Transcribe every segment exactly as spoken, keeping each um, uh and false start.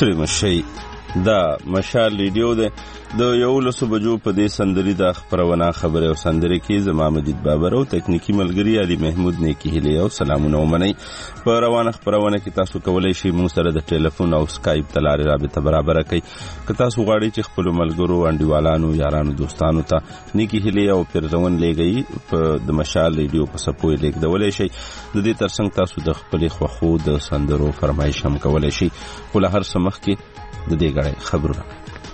ستړي مشئ. دا مشال ریډیو ده د یولسو بجو په دې سندري د خبرونه خبره او سندري کې زما مجید بابر او تکنیکی ملګری علي محمود نیکی هلي او سلامونه ومني. په روانه خبرونه کې تاسو کولای شئ مو سره د ټلیفون او سکایپ تلاري رابطه برابر کړئ. که تاسو غواړئ چې خپل ملګرو انډیوالانو یارانو دوستانو ته نیکی هلي او پیرزون لګي په د مشال ریډیو په سپوي لیکدولای شئ. د دې ترڅنګ تاسو د خپل خوخو د سندرو فرمایش هم کولای شئ. خو له هر څه مخکې د دې غړې خبرونه.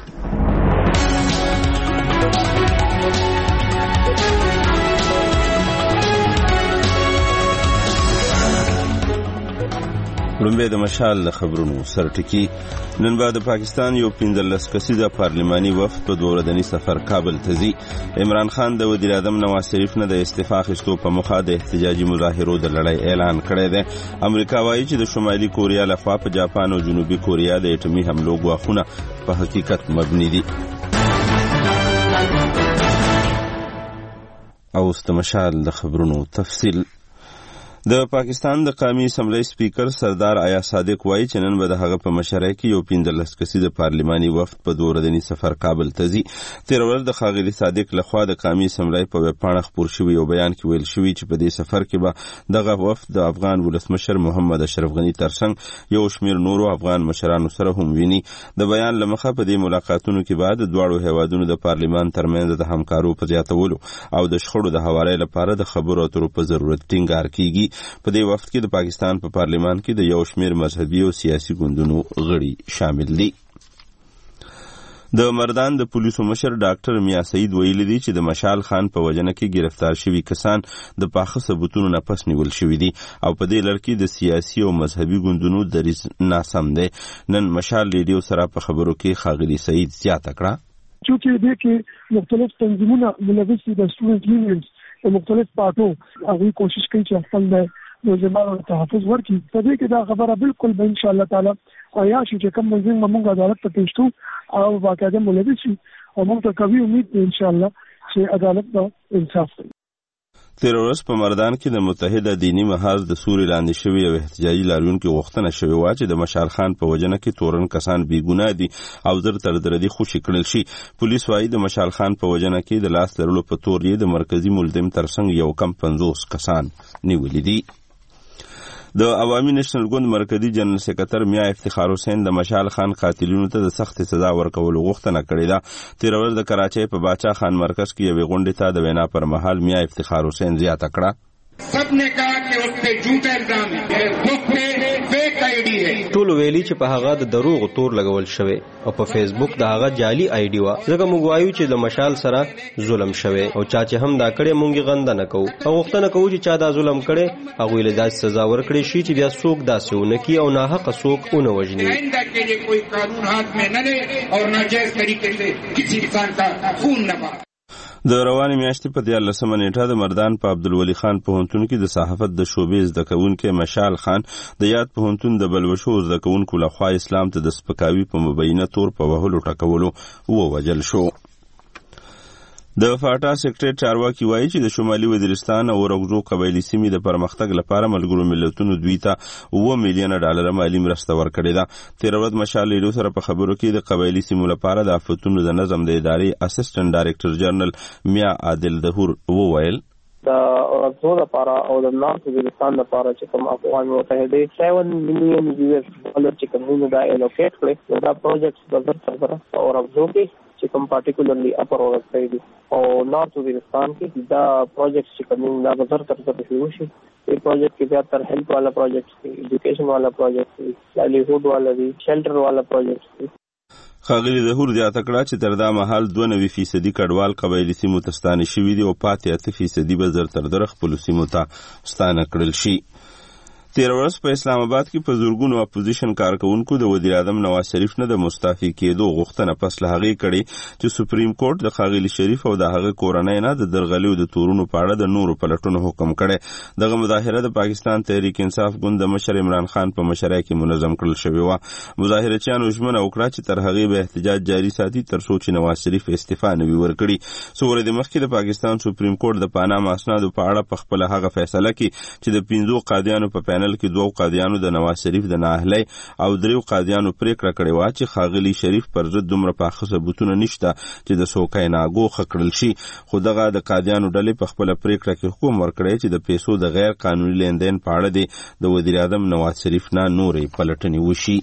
لومبه د مشال خبرونو سرټکی. نن بعد د پاکستان یو پنځلس کسیزه پارلماني وفد په دوه ورځني سفر کابل ته ځي. عمران خان د وزیر اعظم نواز شریف نه د استعفا اخیستو په مخه د احتجاجي مظاهرو د لړۍ اعلان کړی دی. امریکا وایي چې د شمالي کوریا لخوا په جاپان او جنوبي کوریا د اټومي حملو ګواښونه په حقیقت مبني دي. او د مشال د خبرونو تفصیل. د پاکستان د قومي اسمبلی سپیکر سردار آیا صادق وایي چې نن به د هغه په مشرۍ کې یو پنځلس کسیزه پارلماني وفد په دوه ورځني سفر کابل ته ځي. تېره ورځ د ښاغلي صادق لخوا د قومي اسمبلی په ویبپاڼه خپور شوي یو بیان کې ویل شوي چې په دې سفر کې به دغه وفد د افغان ولسمشر محمد اشرف غني ترڅنګ یو شمېر نورو افغان مشرانو سره هم ویني. د بیان له مخه په دې ملاقاتونو کې به د دواړو هیوادونو د پارلمان ترمنځ د همکارو په زیاتولو او د شخړو د هوارۍ لپاره د خبرو اترو په ضرورت ټینګار کیږي. په دې وخت کې د پاکستان په پارلمان کې د یو شمېر مذهبي او سیاسي ګوندونو غړي شامل دي. د مردان د پولیسو مشر ډاکټر میا سعید ویلي دي چې د مشال خان په وجنه کې گرفتار شوي کسان د پاخه ثبوتونو نه پس نیول شوي دي او په دې لړ کې د سیاسي او مذهبي ګوندونو دریځ ناسم دی. نن مشال ریډیو سره په خبرو کې ښاغلي سعید زیاته کړه چې دې کې مختلف تنظیمونه ملوث دي د سټوډنټ یونینز د مختلف پارټو هغه کوشش کوي چې خپل نوجوانانو ته تحفظ ورکړي. په دې کې دا خبره بالکل به ان شاء الله تعالی آیا چې کوم منځ موږ عدالت ته پیښ کړو او باقاعده ملوث شي او موږ ته کوي امید ان شاء الله چې عدالت به انصاف کوي. تېره ورځ په مردان کې د متحده دیني محاذ د سوري لاندې شوي یو احتجاجي لاریونکي غوښتنه شوې وه چې د مشال خان په وجنه کې تورن کسان بېګناه دي او زر تر دردي خوشي کړل شي. پولیس وایي د مشال خان په وجنه کې د لاس لرلو په تور یې د مرکزي ملزم ترڅنګ یو کم پنځوس کسان نیولي دي. د عوامي نېشنل ګوند مرکزي جنرال سکرټر میا افتخار حسین د مشال خان قاتلینو ته د سخت سزا ورکولو غوښتنه کړې ده. تېره ورځ د کراچۍ په باچا خان مرکز کې یوې غونډې ته د وینا پر مهال میا افتخار حسین زیاته کړه سب نے کہا کہ اس پہ جھوٹا الزام ہے، اس پہ فیک آئی ڈی ہے. ټول ویلي چې په هغه د دروغ تور لګول شوی او په فیسبوک د هغه جعلي آی ډي وا. ځکه موږ وایو چې د مشال سره ظلم شوی او چا چې هم دا کړی مونږ غنده نه کوو او غوښتنه کوو چې چا دا ظلم کړی هغه له داسې سزا ورکړي شي چې بیا څوک داسې ونه کړي او ناحقه څوک ونه وژني. آئندہ کے لیے کوئی قانون ہاتھ میں نہ لے اور ناجائز طریقے سے کسی انسان کا خون نہ بہائے. د روانې میاشتې په دیارلسمه نیټه د مردان په عبدالولي خان پوهنتون کې د صحافت د شعبې زده کوونکی مشال خان د یاد پوهنتون د بلوشو زده کوونکو لخوا اسلام ته د سپکاوي په مبینه تور په وهلو ټکولو ووژل شو. د فاټا سیکریټریټ چارواکي وایي چې د شمالي وزیرستان او اورګزو قبایلي سیمې د پرمختګ لپاره ملګرو ملتونو دوی ته اوه میلیونه ډالره مالي مرسته ورکړې ده. تېره ورځ مشال ریډیو سره په خبرو کې د قبایلي سیمو لپاره د آفتونو د نظم د ادارې اسسټنټ ډایرکټر جنرال میا عادل دهور وویل د اورګزو لپاره او د نارت وزیرستان لپاره چې کوم اقوام متحده سیون میلیون یو ایس ډالر چې کومونه دا الوکیټ کړي دا پروجیکټ د زر سره اورګزو کې چې کوم پارټیکولرلی اپر اورګزو دی او نارت وزیرستان کې دا پروجیکټ چې کوم دا زر سره شروع شي. یہ پروجیکٹ کے زیادہ تر ہیلتھ والا پروجیکٹ تھی، ایجوکیشن والا پروجیکٹ تھی، لائیولیہوڈ والا بھی، شیلٹر والا پروجیکٹ تھی. ښاغلي ظهور زیاته کړه چې تر دا مهال دوه نوي فیصدي کډوال قبایلي سیمو ته ستانه شوي دي او پاتې اته فیصدي به زر تر دره خپلو سیمو ته ستانه کړل شي. تېره ورځ په اسلام آباد کې په زرګونو اپوزیشن کارکونکو د وزیر اعظم نواز شریف نه د مستعفي کېدو غوښتنه پس له هغې کړې چې سپریم کورټ د ښاغلي شریف او د هغه کورنۍ نه د درغلي او د تورونو په اړه د نورو پلټنو حکم کړی. دغه مظاهره د پاکستان تحریک انصاف ګوند د مشر عمران خان په مشرۍ کې منظم کړل شوې وه. مظاهرچیانو ژمنه وکړه چې تر هغې به احتجاج جاري ساتي تر څو چې نواز شریف استعفا نه وي ورکړي. څو ورځې مخکې د پاکستان سپریم کورټ د پاناما اسنادو په اړه په خپله هغه فیصله کې چې د پنځو قاضیانو په پینل پینل کې دوه قاضیانو د نواز شریف د نااهلۍ او دریو قاضیانو پریکړه کړې وه چې ښاغلي شریف پر ضد دومره پاخه ثبوتونه نشته چې د سوکای ناګوښه کړل شي، خو دغه د قاضیانو ډلې په خپله پریکړه کې حکم ورکړی چې د پیسو د غیر قانوني لیندین په اړه دې د وزیر اعظم نواز شریف نه نورې پلټنې وشي.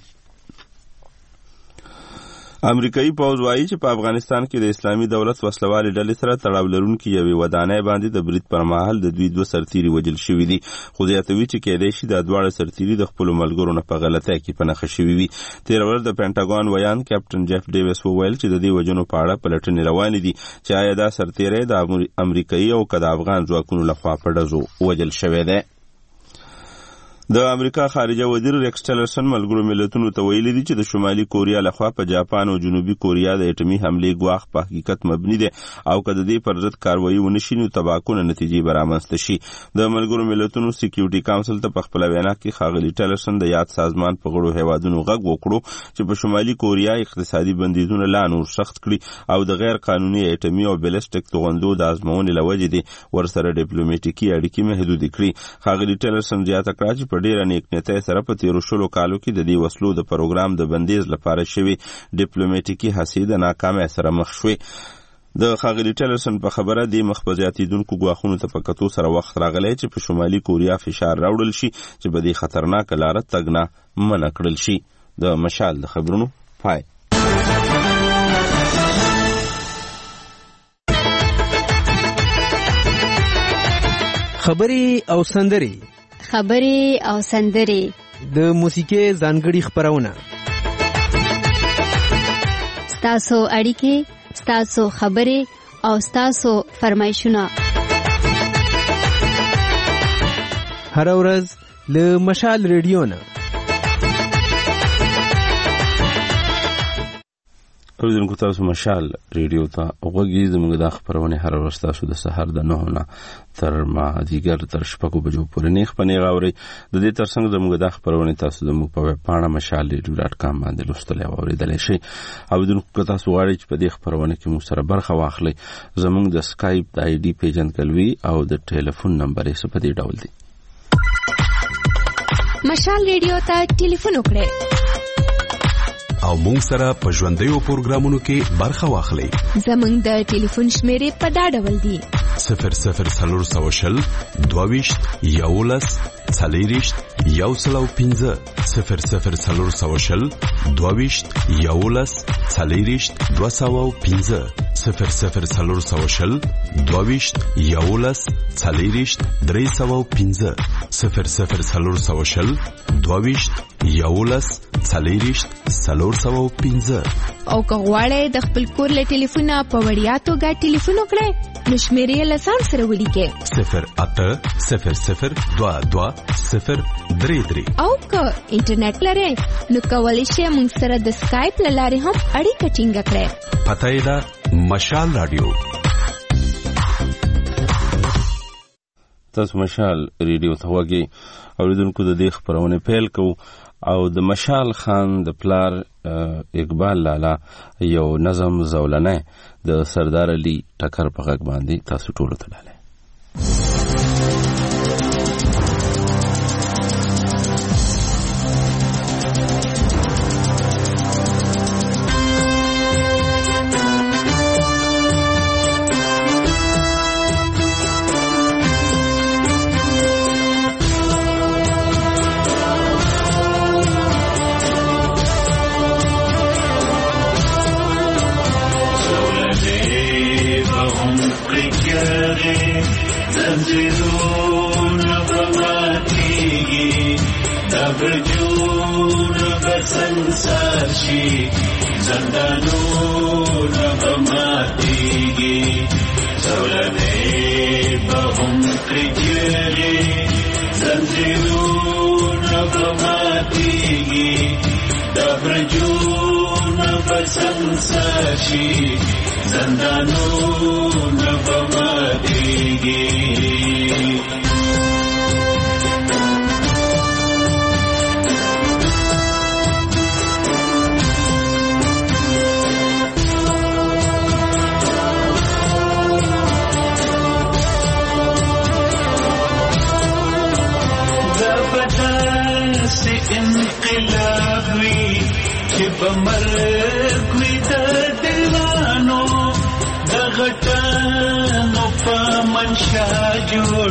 امریکایي پوځ وایي چې په افغانستان کې د اسلامي دولت وسلوالې ډلې سره تړاو لرونکي یوې ودانۍ باندې د برید پر مهال د دوی دوه سرتیري وژل شوي دي، خو زیاتوي چې کیدای شي دا دواړه سرتیري د خپلو ملګرو نه په غلطۍ کې په نښه شوي وي. تېره ورځ د پینټاګون ویان کیپټن جیف ډیویس وویل چې د دې وژنو په اړه پلټنې روانې دي چې آیا دا سرتیری د امریکایي او که د افغان ځواکونو لخوا په ډزو وژل شوی دی. د امریکا خارجه وزیر ریکس ټیلرسن ملګرو ملتونو ته ویلي دي چې د شمالي کوریا لخوا په جاپان او جنوبي کوریا د اټومي حملې ګواښ په حقیقت مبني دی او که د دې پر ضد کاروایي ونه شي نو تباکونه نتیجې به رامنځته شي. د ملګرو ملتونو سکیورټي کونسل ته په خپله وینا کې ښاغلي ټیلرسن د یاد سازمان په غړو هیوادونو غږ وکړو چې په شمالي کوریا اقتصادي بندیزونه لا نور سخت کړي او د غیر قانوني اټومي او بیلسټیک توغندو د ازموونې له وجې دې ورسره ډیپلوماټیکي اړیکې محدودې کړي. ښاغلي ټیلرسن زیاته کړه چې په ډېره نیکنیتۍ سره په تیرو شلو کالو کې د دې وسلو د پروګرام د بندیز لپاره شوي ډیپلوماټیکي هڅې د ناکامۍ سره مخ شوې. د ښاغلي ټیلرسن په خبره دې مخ په زیاتېدونکو ګواښونو ته په کتو سره وخت راغلی چې په شمالي کوریا فشار راوړل شي چې په دې خطرناکه لاره تګ نه منع کړل شي. د مشال د خبرونو پای. خبرې او سندرې خبرې او سندرې د موسیقي ځانګړي خبرونه ستاسو اړیکې ستاسو خبرې او ستاسو فرمایشونه هر ورځ له مشال ریډیو نه. اوریدونکو تاسو مشال ریډیو ته غوږی زموږ د خبرونه هر ورځ تاسو د سحر د نهو نه تر مازدیګر تر شپږو بجو پورې نیخ پنې غاوري. د دې ترڅنګ زموږ د خبرونه تاسو زموږ په ویب پاڼه مشال ریډیو ډاټ کام باندې لوستلی او اوریدلی شئ. اوریدونکو تاسو غواړئ چې په دې خبرونه کې موږ سره برخه واخلئ، زموږ د سکایپ د آی ډي پیژندګلوي او د ټلیفون نمبر یې په دې ډول دی: مشال ریډیو ته ټلیفون وکړئ او مونږ سره په ژوندیو پروګرامونو کې برخه واخلئ. زموږ د ټلیفون شمیرې په دا ډول دي: صفر صفر څلور سوه شل دوه ویشت یولس څلېرویشت یو سل او پنځه صفر صفر څلور سوه شل دوه ویشت یولس څلېرویشت دوه سوه او پنځه صفر صفر څلور سوه شل دوه ویشت یولس څلېرویشت درې سوه او پنځه صفر صفر څلور سوه شل دوه ویشت یولس څلېرویشت څلور سوه او پنځه. او که غواړئ د خپل کور له ټلیفونه په وړیا توګه ټلیفون وکړئ نو شمیرې یې له ځان سره ولیکئ: صفر اته صفر صفر دوه دوه صفر درې درې. او که انټرنیټ لرئ نو کولی شئ موږ سره د سکایپ له لارې هم اړیکه ټینګه کړئ. پته یې ده مشال راډیو. تاسو مشال ریډیو ته وګورئ. اوریدونکو د دې خبرونه پیل کوو او د مشال خان د پلار اقبال لالا یو نظم زولنه د سردار علي ټکر په غږ باندې تاسو ټول ته ډاله. The بمرګ وي د دلانو د غټانو په منشا جوړ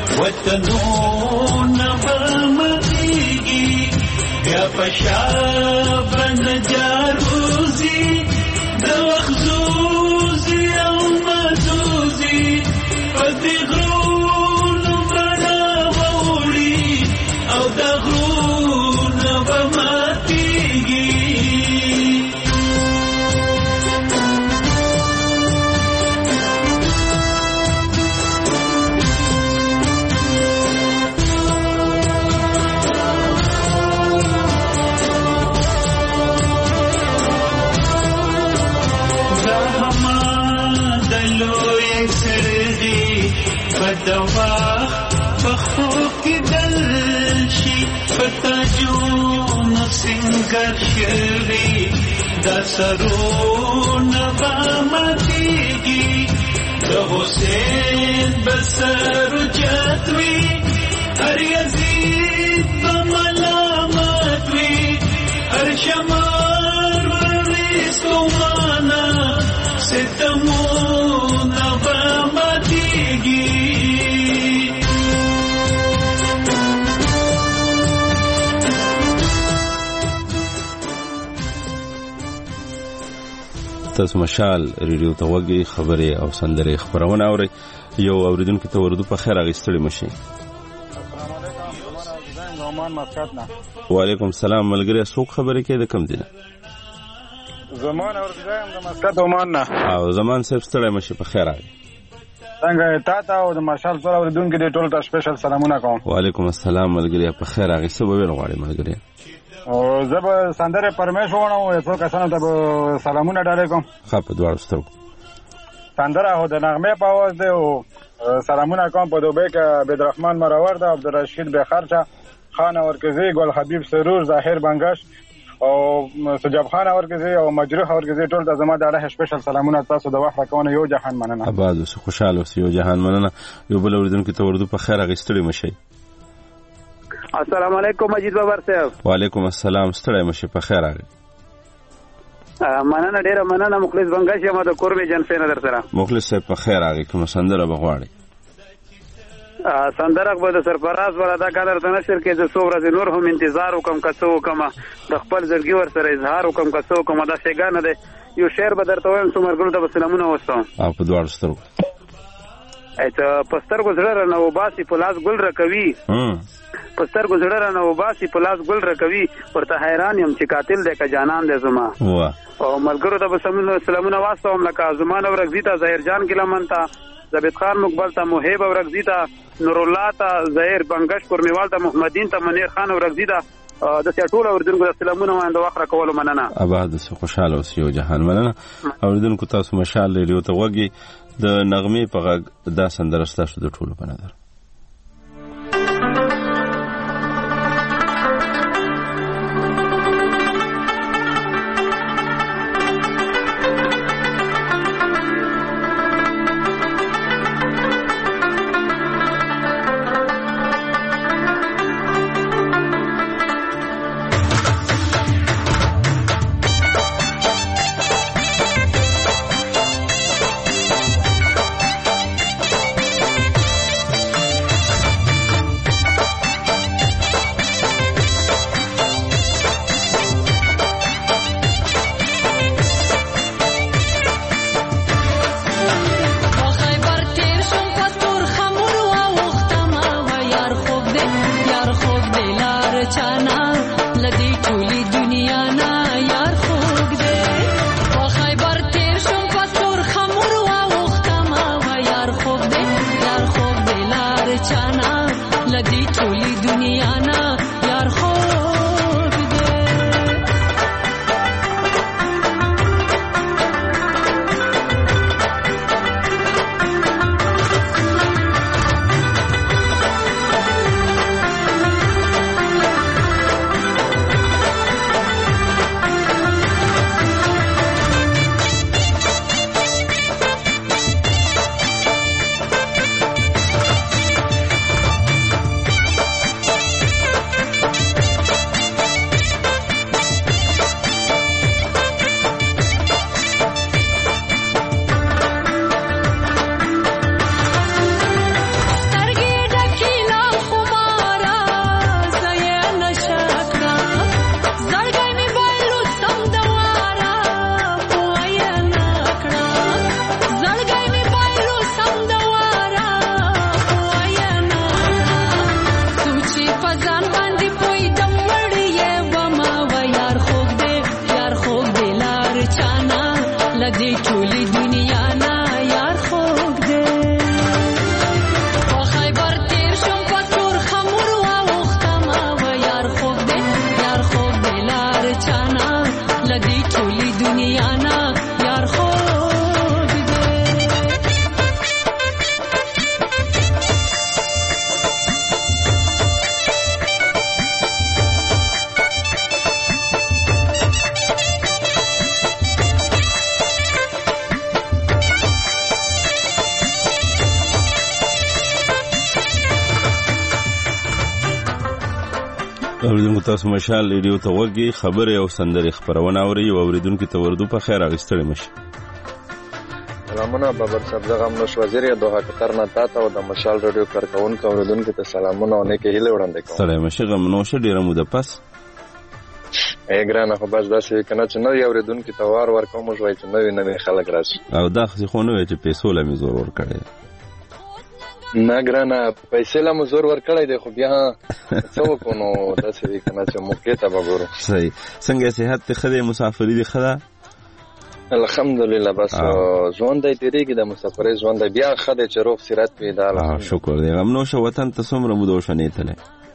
وطنونه به ماتېږي بیا په شا بند جاروزي د وخت زوزي او مزوزي په دې غرونو به راوړي او د غرونه به ماتېږي. دوا بخو کی دل شي پتا جو نو سنگر شری دا سرو نبا ماتیگی دا حسین بسر جاتوی هر یزید بملامتوی هر شمار ورستو مانا ستمو نبا ماتیگی. تاسو مشال ریډیو ته وګورئ خبرې او سندرې خبرونه اورئ. یو اوریدونکو ته ورودو په خیر اغستړي مشي. وعلیکم السلام ملګری څوک خبرې کوي د کم دینه؟ زمان اورګایم د مسکت عمان نه. او زمان صاحب ستړي مشي په خیر راغی. څنګه تا ته او د مشال سره اوریدونکو دې ټول ته سپیشل سلامونه کوم. وعلیکم السلام ملګری په خیر راغی. څه ویل غواړې ملګری؟ او زه به سندره پرمیش وونم یو څو کسانو ته به سلامونه ډالې کوم. ښه په دواړو سترګو سندره هو د نغمه په आवाज دی او سلامونه کوم په دوبه کې عبدالرحمن مرور ده، عبدالرشید بخارچا، خان اورکزی، ګل حبیب سرور، ظاهر بنگش او سجاب خان اورکزی او مجروح اورکزی ټول د زما د اړه سپیشل سلامونه تاسو د وخت راکونه. یو جهان مننه. آباد اوسه خوشاله اوسه. یو جهان مننه. یو بل اوریدونکو ته ورودو په خیر اغستړي مشي. السلام علیکم مجید بابر صاحب. وعلیکم السلام ستړی مشه په خیر راغی. مننه ډیره مننه. مخلص بنگش یم د کورمه جنسینه در سره. مخلص صاحب په خیر راغی. کوم سندره بغواړي؟ سندره به د سرفراز ولا دا قدر ته نشر کې د څو ورځې نور هم انتظار وکم کڅو وکم د خپل زړګي ور سره اظهار وکم کڅو وکم دا څنګه نه دی. یو شعر به درته وایم څو مرګونو ته سلامونه وستم. او په دواړو سترګو ایته پستر گزړه نه وباسي په لاس ګل رکوي. پستر گزړه نه وباسي په لاس ګل رکوي. ورته حیران یم چې قاتل دی که جانان دی زما. او ملګرو ته به سلامونه واستوم لکه زمان ورغزی ته، ظاهر جان کلمن ته، زبید خان مقبل ته، محب ورغزی ته، نور الله ته، ظاهر بنگش کورمیوال ته، محمدین ته، منیر خان ورغزی ته، د ټول اوریدونکو د سلامونه وایم د وخت راکولو مننه. آباد اوسه خوشاله اوسه. یو جهان مننه. اوریدونکو تاسو مشال ریډیو ته وګورئ د نغمه په غږ دا سندره ستاسو د ټولو په نظر. لدی ټولې دنیا نه یار خوږ دی په خیبر تیر شم په تور خمور واوښتمه و یار خوږ دی یار خوږ دی لار چانه لدی ټولې دنیا نه یار خوږ اوریدونکو تاسو مشال ریډیو ته وګورئ خبره او سندرې خبرونه اوري او اوریدونکو ته وردو په خیر اغستړی مشه سلامونه بابر صاحب زه غمنوش وزیر دوه قطر نه تاسو او د مشال ریډیو کارکونکو اوریدونکو ته سلامونه او نیکه هیله وړاندې کوم سلام مشه غمنوش ډیره موده پس اګرانه خو بس داسې کنه چې نو یو اوریدونکو ته وار ور کوم ژوي چې نو نه خلک راشي او دا خو نو چې پیسو لمې زور ور کړی نه ګرانه پیسې لا مزور ور کړی دی خو بیا څه وکړو داسې وی کنه چې موقع ته وګورو صحیح څنګه صحت ته خدای مسافری دی خدا الحمدلله بس ژوند دی تیریږي د مسافرۍ ژوند دی بیا خدای چې روغ سیرت وي دا شکر دی غمنو شو وطن ته څومره مودو شنې تله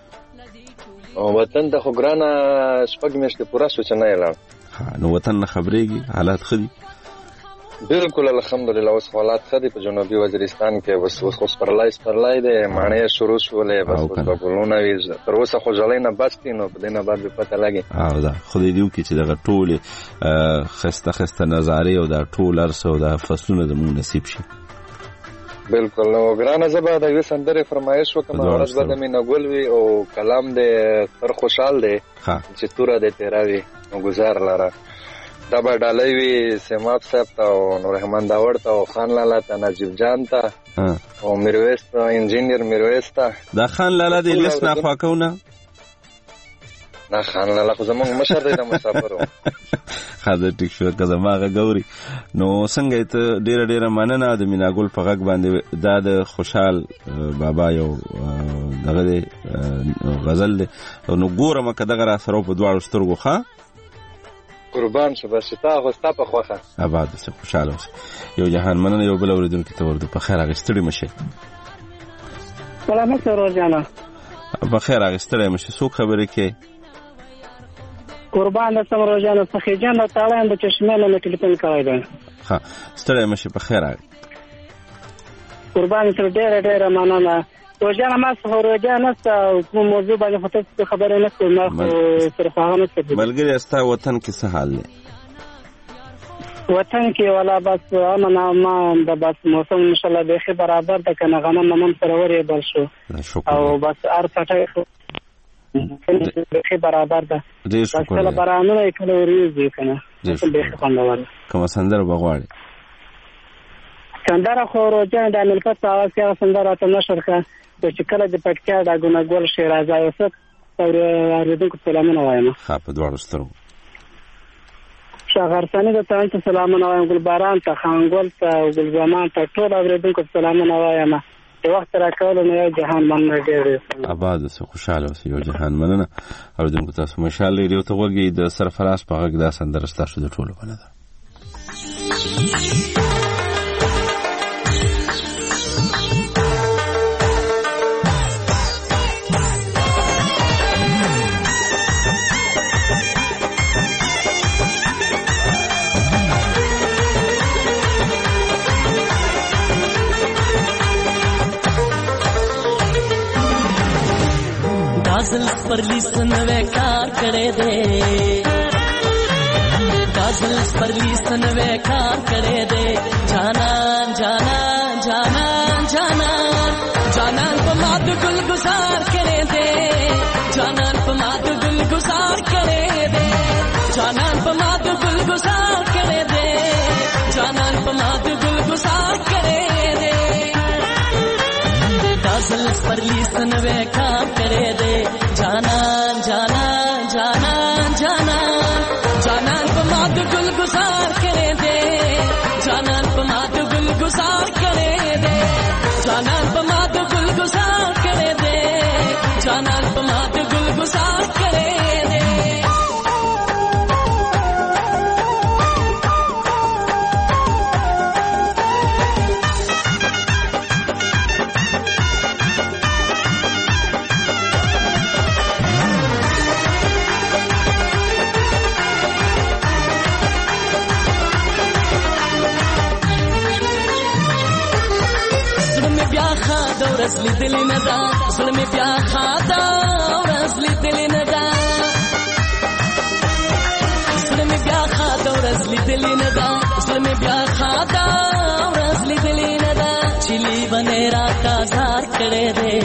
او وطن ته خو ګرانه شپږ میاشتې پوره شو چې نه لاړ نو وطن نه خبرېږي حالات خدي بالکل الحمدلله اوس حالات خدي په جنوبي وزیرستان کې اوس اوس پرلای پرلای دی معنی شروع شولې بس په ګلونه وی تر اوسه خو ځلې نه بچتی نو په دینه بعد به پته لګي او دا خو دې دیو کې چې دغه ټول خسته خسته نظارې او دا ټول ارسو دا فصلونه د مون نصیب شي بالکل نو ګرانه زبا د یو سندره فرمایش وکم ورځ بعد مې نګول وی او کلام دې تر خوشحال دی چې توره دې تیراوي او گزار لاره دا به ډالۍ وي سیماب صاحب ته او نور رحمان داوړ ته او خان لالا ته نجیب جان ته او میرویس ته انجینیر میرویس ته دا خان لالا د لیست نه خواکونه نه خان لالا خو زمونږ مشر دی د مسافرو خاطر ټیک شو که زماغه ګوري نو څنګه ته ډیره ډیره مننه د مینا ګل په غږ باندې دا د خوشحال بابا یو دغه غزل دی نو ګورم که دغه را سره په دواړو سترګو ښه قربان شو بس تا غوستا په خوخه آباد سه خوشاله اوسه یو جهان مننه یو بل اوریدونکو ته ورته په خیر اغستړی مشه سلامت روزانه په خیر اغستړی مشه څو خبرې کې قربان سم روزانه څخه جان تعالی د چشمه له ټلیفون کوي دا ها ستړی مشه په خیر قربان تر ډیره ډیره مننه روزانه ما څه روزانه څه موضوع باندې فته خبره نه کوم نو تر فهمه څه ملګری استا وطن کې څه حال دی وطن کې ولا بس امن امان د بس موسم ان شاء الله به برابر د کنه غنم من سروري بل شو او بس ار پټه به برابر ده ډیر شکر بس برابر کله وريږي کنه به خوندور کوم سندر بغواړي سندره خو روزانه د ملکت اواز کې سندره ته نشر کا چې کله د پټکیا د ګونګول شیرازه اوسه اور اوریدونکو سلامونه وایم ښه په دواړو سترګو شغرسانی د تاسو سلامونه وایم ګلباران ته خانګول ته ګلزمان ته ټول اوریدونکو سلامونه وایم د وخت راکول نه جهان مننه ډېر آباد اوسه خوشاله اوسه یو جهان مننه اوریدونکو تاسو مشال لري ته وګورئ د سرفراز په غږ دا سندره ستاسو د ټولو بنه ده काजल परली सनवे कार करे दे काजल परली सनवे कार करे दे जाना जाना जाना जाना जाना पमाद गुल गुजार करे दे जाना पमाद गुल गुजार करे दे जाना पमाद गुल गुजार करे दे जाना पमाद गुल गुजार करे दे काजल परली सनवे कार करे दे जाना जाना जाना जाना जाना पमाद गुल गुजार करे दे जाना पमाद गुल गुजार करे दे जाना पमाद गुल गुजार करे दे जाना पमाद गुल गुजार करे दे ورځ لیدلې نه ده زړه مې بیا ښه دا ورځ لیدلې نه ده زړه مې بیا ښه دا ورځ لیدلې نه ده زړه مې بیا ښه دا ورځ لیدلې نه ده چې لیونی راته ځار کړی دی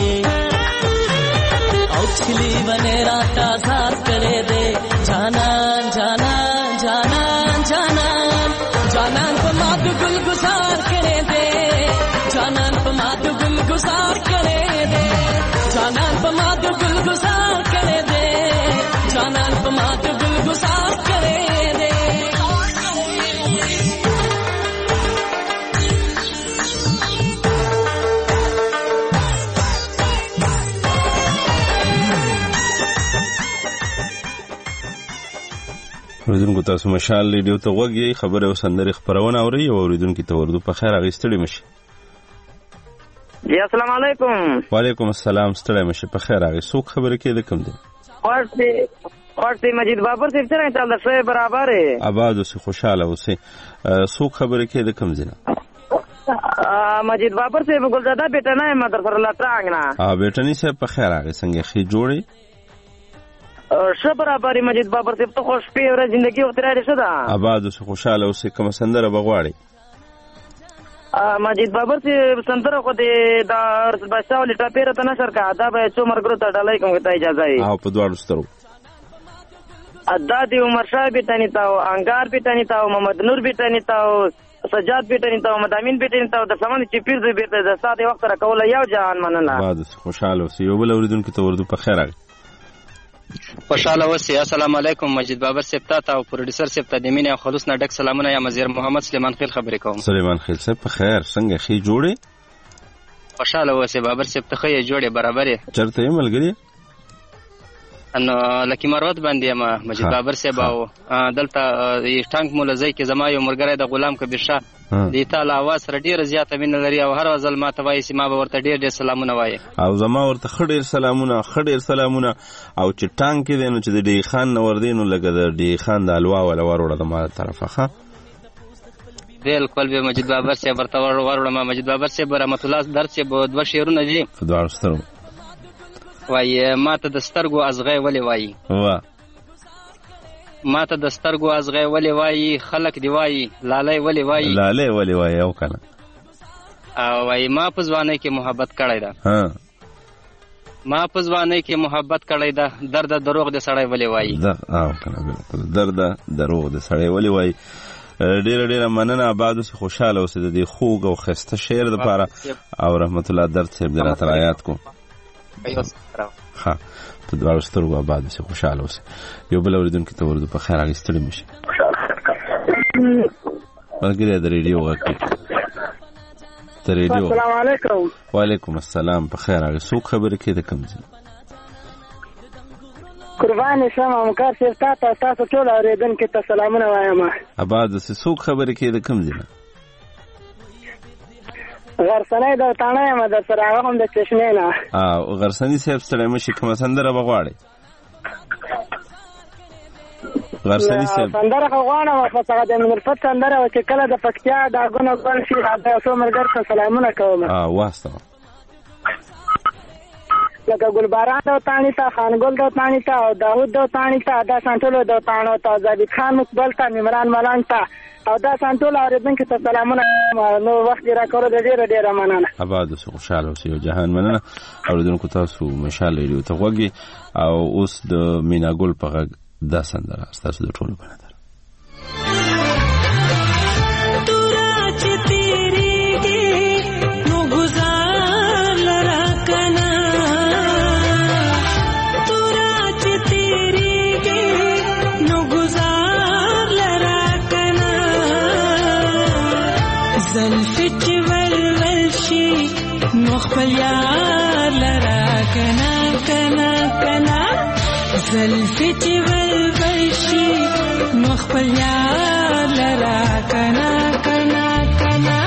او چې لیونی راته ځار کړی دی جانان جانان جانان جانان جانان په ما د ګل ګزار کړی دی جانان په ما د ګل ګزار کړی دی جانان په ما د ګل ګزار کړی دی جانان په ما د ګل ګزار کړی دی اوریدونکو تاسو مشال ریډیو ته غوږ یې خبره او سندرې خپرونه اورئ او اوریدونکو ته ورده په خیر هغې ستړي مشي جی السلام علیکم وعلیکم السلام ستړی مشي په خیر هغې څوک خبرې کېده کوم دی خوښ دی خوښ دی مجید بابر صاحب څنګه چل ده ښه برابر یې آباد اوسې خوشحاله اوسې څوک خبرې کېده کوم ځای نه مجید بابر صاحب ګلزاده بیٹنه یم درسره له ټرانګ نه بیٹني صاحب په خیر هغې څنګه ښې جوړې ښه برابر مجید بابر صاحب ته خو شپې ورځ زندګي وخترارې ښه ده آباد اوسې خوشحاله اوسې کومه سندره به غواړئ مجید بابر صاحب سندره خو د بادشاه ولي ټاپې راته نشر کا دا به څو ملګرو ته ډالۍ کوم ته اجازه یې او په دواړو سترګو دا د عمر شاه بیټني ته او انګار بیټني ته او محمد نور بیټني ته او سجاد بیټني ته او مدامین بیټني ته د سامان چې پیر دوی بیرته د ساده وخت را کوله یو جهان مننه آباد اوسې خوشحاله اوسې یو بل اورېدونکي ته ورده په خیر راغی خوشحاله اوسئ السلام علیکم مجید بابر صاحب ته او پروډوسر صاحب ته د مینې او خلوص نه ډک سلامونه یم وزیر محمد سلیمان خیل خبرې کوم سلیمان خیل صاحب په خیر څنګه ښې جوړې خوشحاله اوسئ بابر صاحب ته ښه یې جوړې برابرې چېرته یې ملګري نو لکي مروت باندې یم مجید بابر صاحب او دلته ټانک مولزۍ کې زما یو ملګری د غلام کبیر شاه د تا له اواز سره ډېره زیاته مینه لري او هر ځل ما ته وایي چې ما به ورته ډېر ډېر سلامونه وایي او زما ورته ښه ډېر سلامونه ښه ډېر سلامونه او چې ټانک کې دی نو چې د ډي خان نه ور دی نو لکه د ډي خان د الوا ولا وروړه د ما طرفه ښه بالکل به مجید بابر صاحب ورته وروړم مجید بابر صاحب رحمت الله درد صاحب دوه شعرونه دي په دواړو سترګو وایي ما ته د سترګو ازغی ولې وایي وا ما ته د سترګو ازغی ولې وایي خلک دی وایي لالی ولې وایي لالی ولې وایي او کنه او وایي ما په ځوانۍ کې محبت کړی ده ما په ځوانۍ کې محبت کړی ده درد دروغ د سړی ولې وایي او کنه بالکل درد دروغ د سړی ولې وایي ډیره ډیره مننه آباد اوسې خوشحاله اوسې د دې خوږ او ښایسته شعر دپاره او رحمت الله درد صاحب دې راته رایاد کو ښه په دواړو سترګو آباد اوسې خوشحاله اوسې یو بل اورېدونکي ته ورځو په خیر هغې ستړي مه شي ملګري د ریډیو غږ کې د ریډیو السلام علیکم وعلیکم السلام په خیر هغې څوک خبرې کوي د کوم ځای قربان شم همکار صاحب تا ته تاسو ټول اورېدونکي ته سلامونه وایم آباد اوسې څوک خبرې کوي د کوم ځای نه غرسنی د تاڼه یم در سره هغه هم د چشمې نه غرسني صاحب ستړی مه شي کومه سندره به غواړئ غرسني صاحب سندره خو غواړم خو هغه د منرفت سندره وه چې کله د پکتیا ډاګونه ګل شي هغه یو څو ملګرو ته سلامونه کوم واستوه لکه ګلباران د تاڼي ته خانګل د تاڼي ته او داود د تاڼي ته دا سانټولو د تاڼو ته زابط خان مقبل ته عمران ملنګ ته او دا سانټول اورېدونکي ته سلامونه نو وخت یې راکولو د ډېره ډېره مننه آباد اوسې خوشحاله اوسې یو جهان مننه اورېدونکو تاسو مشال ریډیو ته غوږ او اوس د مینا ګل په غږ دا سندره ستاسو د ټولو په نظر خپل یار لرا کنا کنا کنا زلفی چې ولول شي نو خپل یار لرا کنا کنا کنا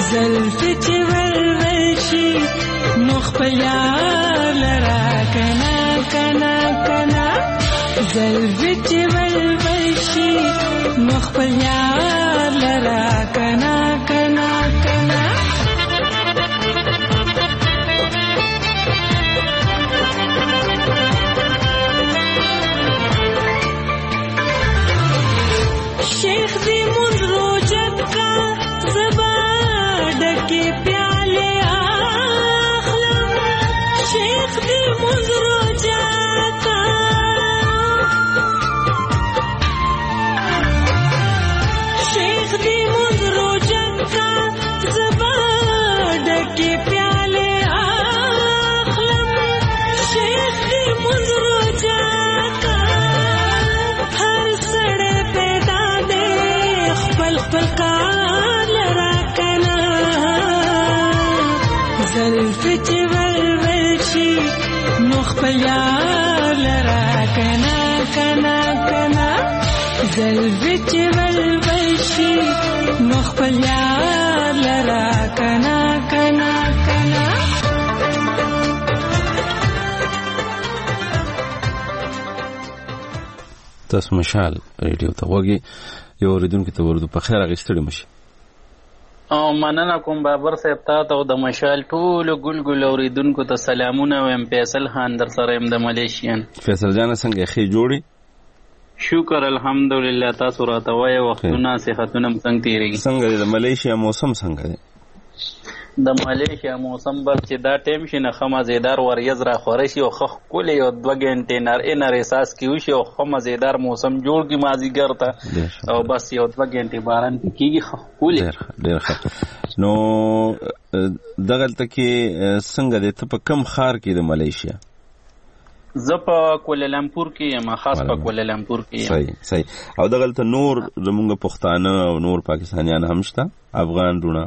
زلفې چې ولول شي نو خپل یار لرا کنا کنا کنا زلفې چې ولول شي نو خپل یار لرا کنا کنا کنا शेख दी मुझ रोजत का ज़बा ढके प्याले आखलम शेख दी मुझ रोजत का शेख दी मुझ रोजत का ज़बा ढके प्याले आखलम शेख दी मुझ रोजत का हर सड़े पैदा خپل خپل کار لرا کنا زلفې چې ولول شي نو خپل یار لرا کنا کنا کنا زلفې چې ولول شي نو خپل یار لرا کنا کنا کنا تاسو مشال ریډیو ته وګورئ یو اوریدونکو ته ورته په خیر اغستړي مشي او مننه کوم بابر صاحب ته او د مشال ټول ګلګل اوریدونکو ته سلامونه وایم فیصل خان در سره يم د ملیشیان فیصل جان څنګه خې جوړي شکر الحمدلله تاسو راته وای وختونه صحتونه څنګه تیریږي څنګه د ملیشیا موسم څنګه دی د ملیشیا موسم بس چې دا ټیم شي نه خمزیدار وریځ را خورشي او خخ کولې او دوه غنټې نار انر احساس کیوشي او خمزیدار موسم جوړ کی مازیګر ته او بس یو دوه غنټې باران کیږي خخ کولې ډېر ښه نو دغلته کې څنګه د ته په کم خار کې د ملیشیا زه په کولالمپور کې یم خاص په کولالمپور کې یم صحیح صحیح او دغلته نور زمونږ پښتانه او نور پاکستانیان هم شته افغان رونه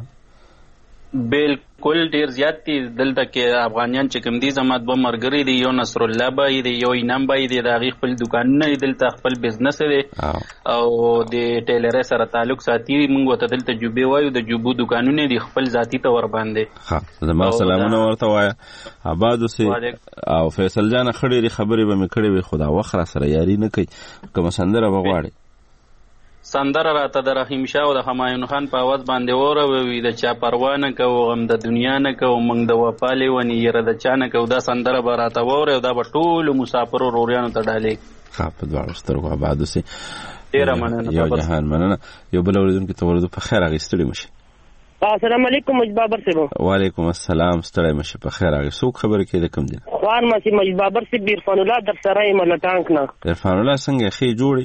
بالکل ډیر زیات دي دلته کې افغانیان چې کوم دي زمات به مرګري دي یو نصر الله بای دي یو انعام بای دي د خپل دکانونه دلته خپل بزنس دي او د ټیلر سره تعلق ساتي موږ ته دلته جوبې وایو د جوبو دکانونه دي خپل ذاتی تور باندې ها زما سلامونه ورته وایا آباد اوسې او فیصل جان خړې خبرې به مې کړې وي خدا وخره سره یاري نه کوي کوم سندره بغواړي سندره راته د رحیم شاه او د همایون خان په आवाज باندې اوروي د چا پروا نه کوو غم د دنیا نه کوو موږ د وفا لیونی یره د چا نه کوو دا سندره به راته ووري او دا به ټولو مسافرو روریانو ته ډالې ښه په دواړو سترګو آباد اوسې ډېره مننه یو جهان مننه یو بل اورېدونکي ته ورځو په خیر اخیستلي مشي السلام علیکم مجید بابر صاحب وعلیکم السلام ستړی مشه په خیر اغه څوک خبرې کې د کوم دي خوان مسی مجید بابر صاحب عرفان الله در سره ملټانک نه عرفان الله څنګه خې جوړي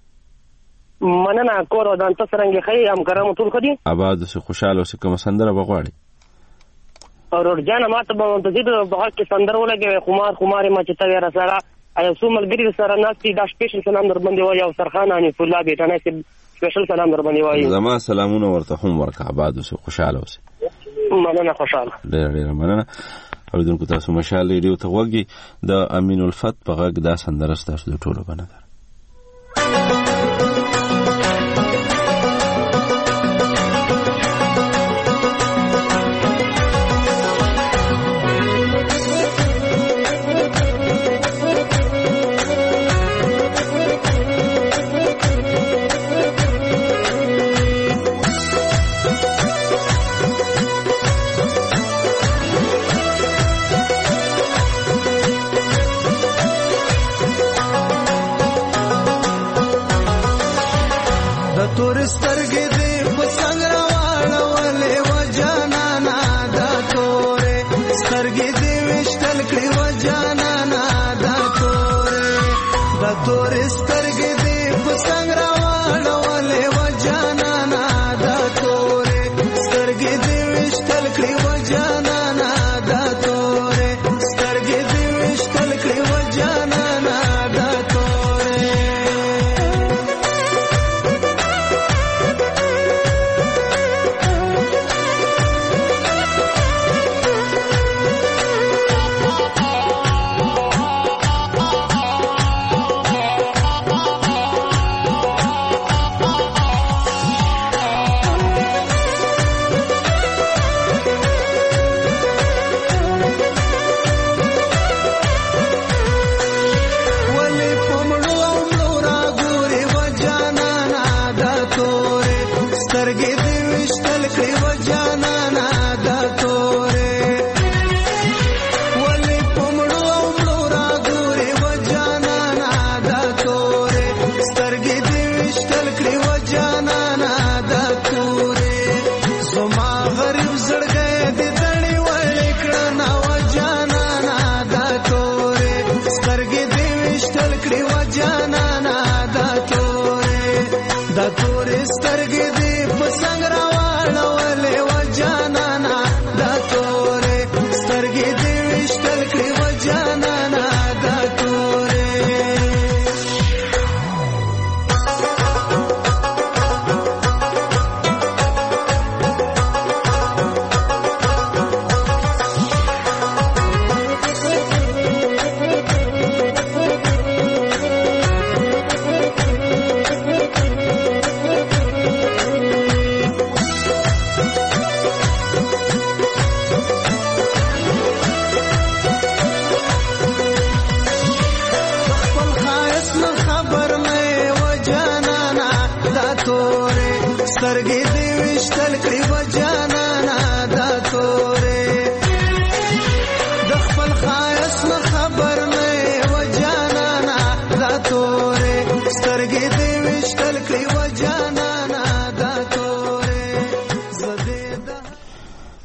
مننه کور او دانت سرنګ خې هم کرم ټول خدي آباد سه خوشاله اوسه کوم سندره بغواړي اور ورجانه ماته به منتظر به کې سندره ولګي خمار خمار ما چې تا را سره ایو سو ملګری سره ناشتي دا سپیشل سلام در باندې وای او سرخان انیف الله بیٹانه سي سپیشل سلام در باندې وای زما سلامونه ورته هم ورکه آباد اوسه خوشاله اوسه مننه خوشاله ډېر ډېر مننه اوریدونکو تاسو مشال ریډیو ته وګورئ د امین الفت په غږ دا سندره ستاسو د ټولو بنه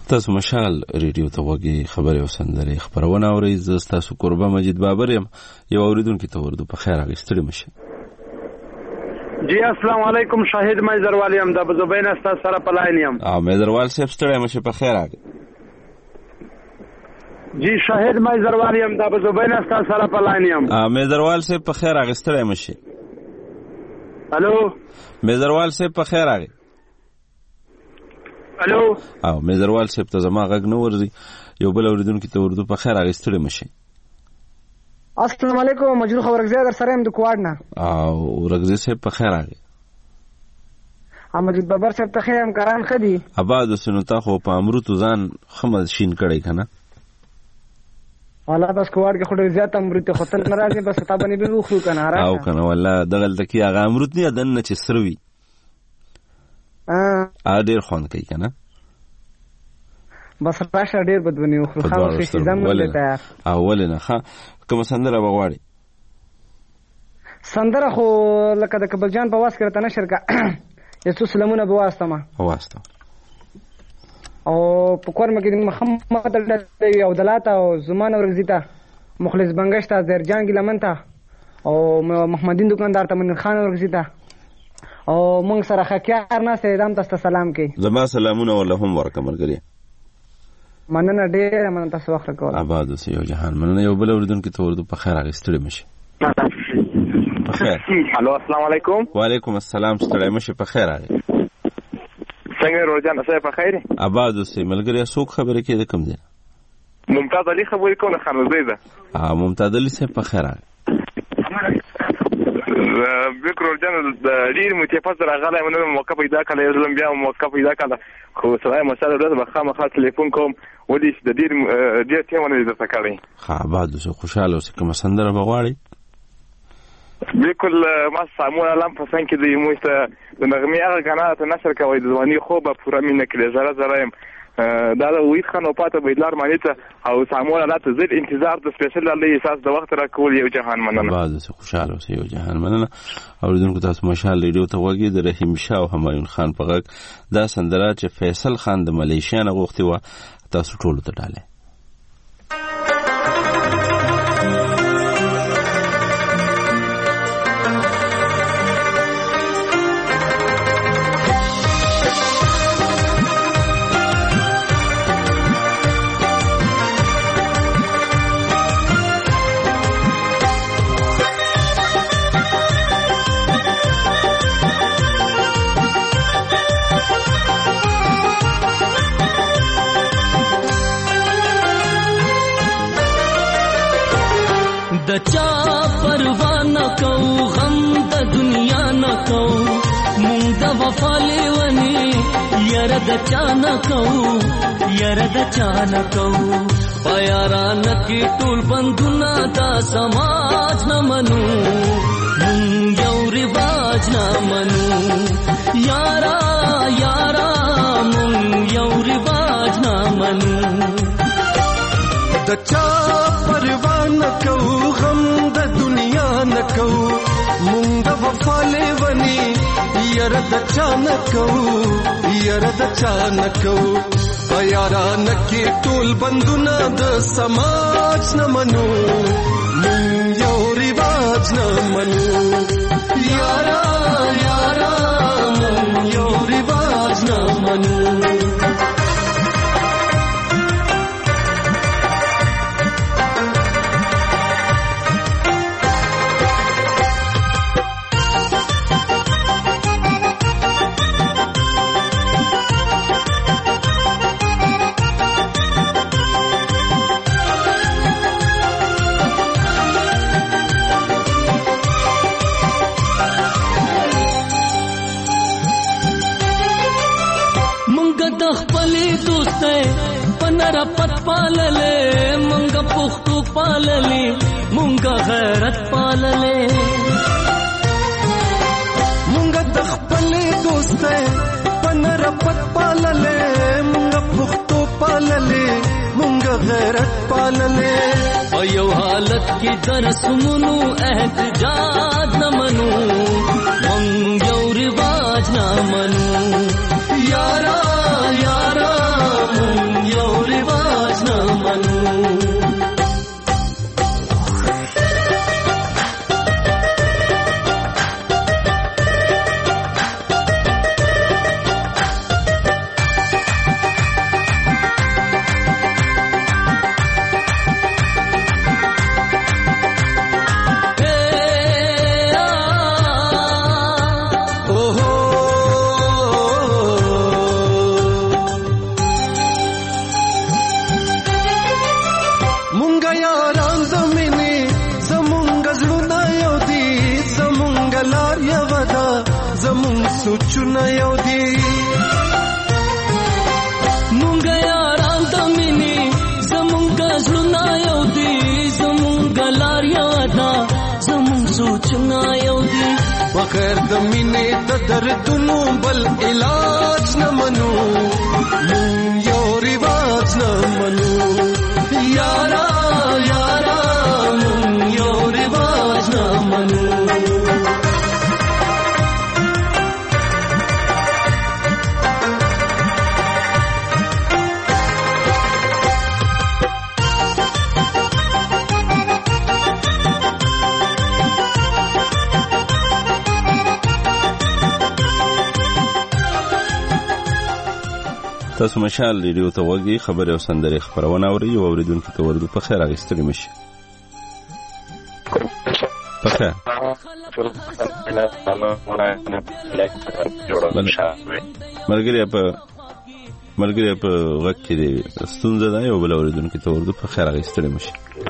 تاسو مشال ریډیو ته وګورئ، خبرې او سندرې خبرونه اورئ. زه ستاسو قربه مجید بابر یم. یو اوریدونکي ته ورده په خیر اغستړي مشه. جی السلام علیکم، شاهد مېزروال یم د ابوظبی نه ستاسو سره په لاین یم. او مېزروال صاحب ستړی مشه، په خیر اغه. جی شاهد مېزروال یم د ابوظبی نه ستاسو سره په لاین یم. ا مېزروال صاحب په خیر اغستړی مشه. الو مېزروال صاحب په خیر اغه. الو او مېزروال صاحب ته زما غږ نه ورځي. یو بل اوریدونکي ته ورده په خیر اغستړي مشه. السلام علیکم، مجرور خبرګزی در سره يم د کوړ نه. او ورګزی صاحب په خیر اغه. احمد بابر صاحب ته خیر امکان خدي. اباد سنو تا خو په امرو تو ځان خمل شین کړي کنه. والله بس کوړ کې خډه زیات امرو ته خطر ناراضي بس تا باندې به وخو کنه را. او کنه والله دغل تکي هغه امرو نه دنه چې سروي. ا ا ډیر خوان کوي کنه. بس راشه ډیر بدونی وخو خو شي زموږ ته. اول نه ښه کوم سندره بغواړي؟ سندره خو لکه د کبل جان په واسطه ته نشر کا یسو سلامونه په واسطه ما واسطه او په کورم کې محمد او دلاته او زمان ورزیتا مخلص بنگشتا زرجان ګلمنتا او محمدین دکاندار تمن خان ورزیتا او مونږ سره خکیار نه سیدام تاسو سلام کوي. زما سلامونه ول هم ورکه مرګري. مننه ډېر مننه تاسو وخت راکول. آباد اوسئ یو جهان. مننه. یو بل اوریدونکي ته ورده په خیر اغستړي مشه. په خیر. الو السلام علیکم. وعلیکم السلام، ستړی مشه، په خیر اغه. څنګه روزان اوسئ په خیر؟ آباد اوسئ ملګری. څوک خبره کې د کوم ځای؟ ممتاز علي خبرې کوم خانوزی ده. ا ممتاز علي صاحب په خیر اغه. بکرو جان د ډیر متفاضل راغلی منو موقع پیدا کړل، زلم بیا موقع پیدا کړل خو سره مسله ورته بخامه خاص ټلیفون کوم ودی د ډیر ډیر ټیمونه د تکړی. ها بعد زه خوشاله اوسم کوم سندره بغواړي. بالکل ما سامو علم پسند کې دی مو ته د نغمه هغه غنا ته نشر کوي د ځواني خو به پوره مين کړي زره زره دا د وید خان او پاته بیدلار مانی ته او سامو علم ته زید انتظار د سپیشل لې اساس د وخت را کول یو جهان مننه. بعد زه خوشاله اوسم یو جهان مننه. اوریدونکو تاسو مشال ریډیو ته وګورئ. د رحیم شاه او همایون خان په غږ دا سندره چې فیصل خان د ملیشیا نه غوښتي و تاسو ټول ته ډاله. د چا پروا نه کو غم د دنیا نه کو مونږ د وفا لیونی یاره د چا نه کو یاره د چا نه کو پیاران کې ټول بندونه دا سماج نه منو مونږ یو رواج نه منو یارا یارا مونږ یو رواج نه منو. د چا پروا نه کو غم د دنیا نه کو مونږ د وفا لیونی یاره د چا نه کو یاره د چا نه کو یاران کې ټول بندونه د سماج نه منو مونږ یو رواج نه منو یارا یارا مونږ یو رواج نه منو. پنر پت پاللے منگا پختو پاللے منگا غیرت پاللے منگا دخپلے دوستے پنر پت پاللے منگا پختو پاللے منگا غیرت پاللے ایو حالت کی درس منو احتجاج نہ منو منگ یو رواج نہ منو یارا یارا منگ زړونه یو دي مونږ یاران د مینې زمونږ زړونه یو دي زمونږ لار یاده زمونږ سوچونه یو دي بغیر د مینې د دردونو بل علاج نه منو مونږ یو رواج نه منو یارا یارا مونږ یو رواج نه منو تاسو مشال ریډیو ته وګورئ خبر او سندري خبرونه اوري او اوریدونکو ته ورته په خیر اغستړي مشي په خیر ملګری په ملګری په وخت کې ستونزه ده او بل اوریدونکو ته ورته په خیر اغستړي مشي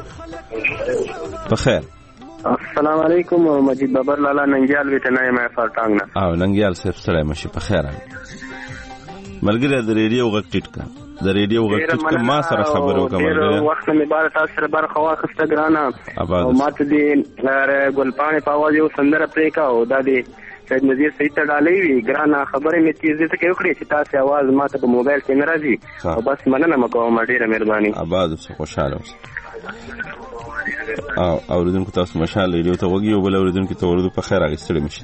په خیر السلام علیکم مجید بابر لالا ننګیال ویټنای مې فرټانګ نه او ننګیال صاحب سره مشي په خیر ملګری د ریډیو غږ ټیټ کا د ریډیو غږ ټیټ کا ما سره خبرو کوم ملګری وخت مې بار تاسو سره برخه واخسته ګرانه او ماته دې ګلپانې په आवाज یو سندره پرې کا او دا دې سید نذیر سید ته ډالې وی ګرانه خبره مې تیز دې ته کې وکړې چې تاسو आवाज ماته په موبایل کې نه راځي او بس مننه مکوم ډیره مهرباني آباد اوسه خوشاله اوسه او اوریدونکو تاسو مشال ریډیو ته وګورئ او بل اوریدونکو ته ورته په خیر اغستړي مشي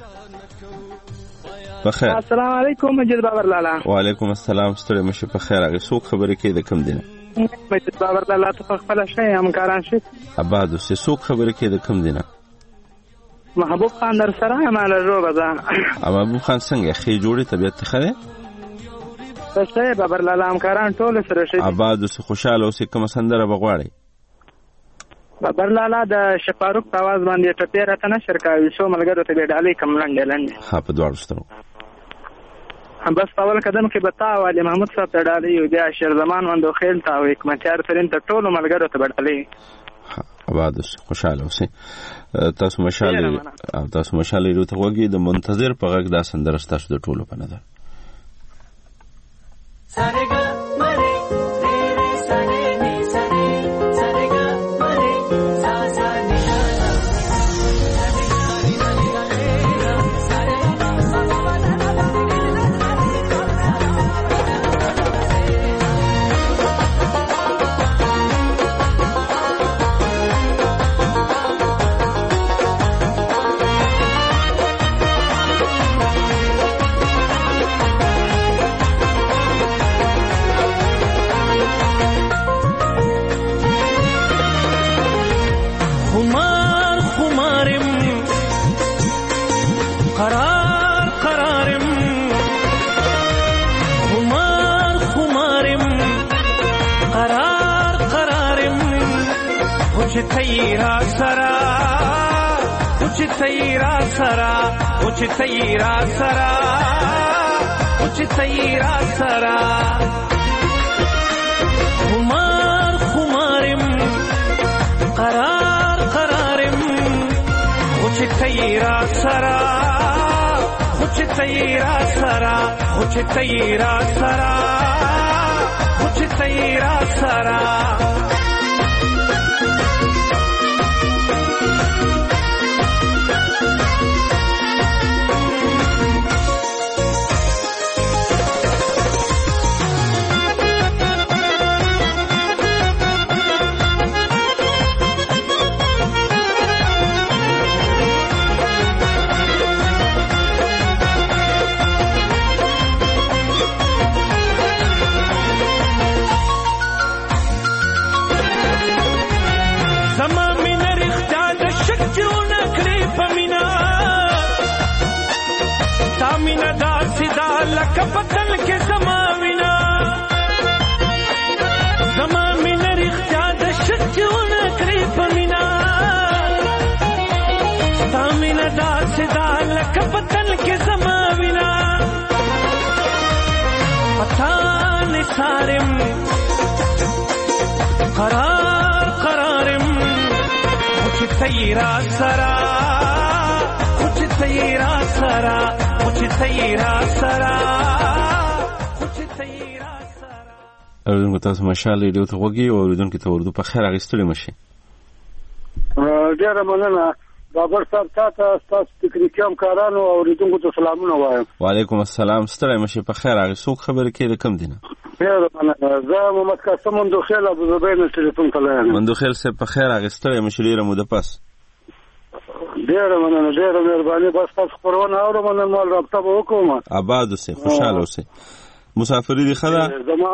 بخیر السلام علیکم مجید بابر لالا وعلیکم السلام ستړي مشه په خیر هغه څوک خبرې کوي د کم دینه مجید بابر لالا ته خپل شي همکاران شي آباد اوسه څوک خبرې کوي د کم دینه محبوب خان در سره مال روبه ده محبوب خان څنګه خې جوړي طبيعت خره څه بابر لالا همکاران ټول سره شي آباد اوسه خوشاله اوسه کوم سندره بغواړي بابر لالا د شفاروق په आवाज باندې ټپه راته نشر کاوي شو ملګرو ته ډالې کم لاندې لاندې ها په دوړ سترو بس په اول قدم کې بتا والي محمود صاحب ته ډالې یو د شیر زمان وندو خیل تا او حکمتیار ترين ته ټول ملګرو ته ډالې آباد خوشاله اوسه تاسو مشالې تاسو مشالې ته وګورئ د منتظر په غږ دا سندره تاسو د ټولو په نظر سارګه مره ری سارې ني سارې سارګه مره سا سا ني تیرا سرا کچھ تیرا سرا کچھ تیرا سرا کچھ تیرا سرا خمار خمارم قرار قرارم کچھ تیرا سرا کچھ تیرا سرا کچھ تیرا سرا کچھ تیرا سرا کپتل کې زماوینا زمامین رښتیا د شچونه کړې پمینا تامین دا صدا لکپتل کې زماوینا پتا نثارم قرار قرارم کچھ تیرا سرا کچھ ته یې را سره خو چې ته یې را سره خو چې ته یې را سره. اوریدونکو تاسو مشال ریډیو ته غوږی او اوریدونکو ته اردو په خیر اخیستلی مشي. ډیره مننه بابر صاحب. تاسو تاسو تکنیکی همکارانو او اوریدونکو ته سلامونه وایم. وعلیکم السلام. ستړی مشي په خیر اخی. څوک خبرې کوي د کوم دینه؟ ډیره مننه. زه محمد قاسم مندوخیل ابو زبیر نه ټلیفون کړم. مندوخیل صاحب په خیر اخی. ستړی مشي ډیره موده پس. ډیره مننه ډیره مهرباني. بس تاسو خبرونه اورم نن مال رابطه به وکوم. آباد اوسئ خوشاله اوسئ. مسافری دي خدا